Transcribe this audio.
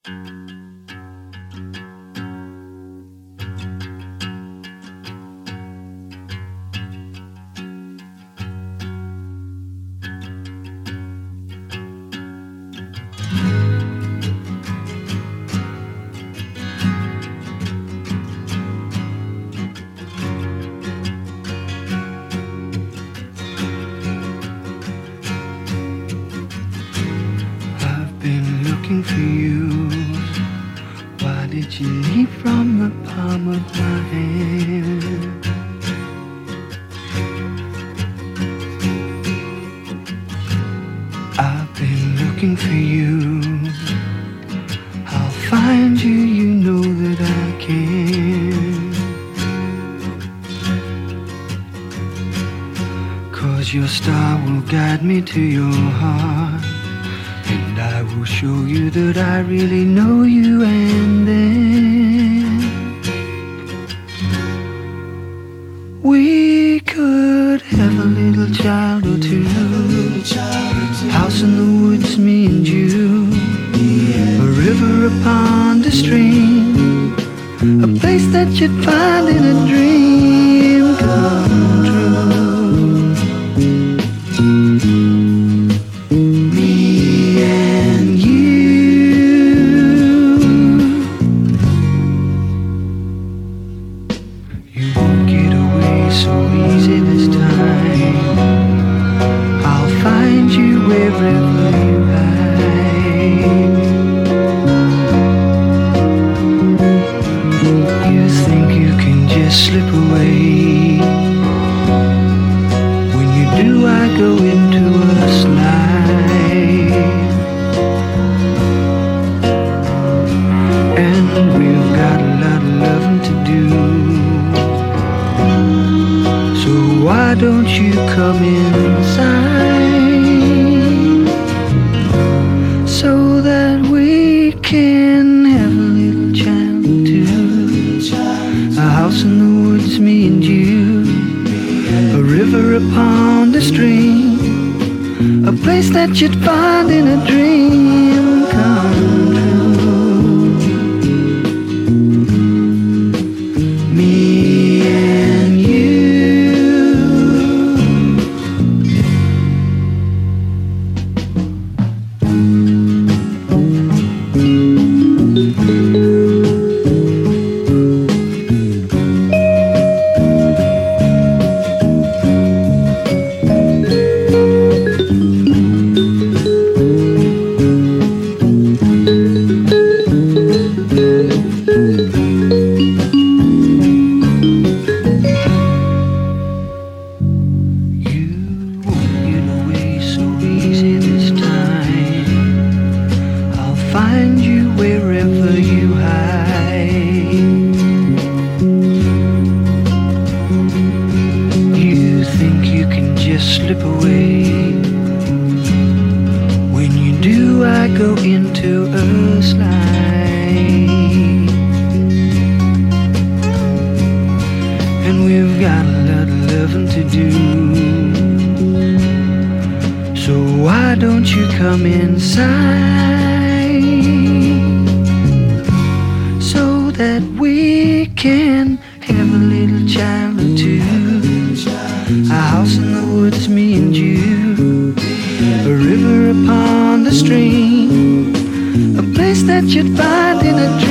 I've been looking for you. Why did you leap from the palm of my hand? I've been looking for you. I'll find you, you know that I can. 'Cause your star will guide me to your heart, and I will show you that I really know you. And then we could have a little child or two. House in the woods, me and you. A river, a pond, a stream. A place that you'd find in a dream come true. Me and you. You won't get away so easy this time. I'll find you wherever you hide. You think you can just slip away. When you do, I go into a slide. And we've got a lot of loving to do. So why don't you come inside, so that we can have a little child or two. A house in the woods, me and you. A river, a pond, a stream. A place that you'd find in a dream come true. Me and you. Find you wherever you hide. You think you can just slip away. When you do, I go into a slide. And we've got a lot of loving to do. So why don't you come inside, so that we can have a little child or two. A house in the woods, me and you. A river, a pond, a stream. A place that you'd find in a dream.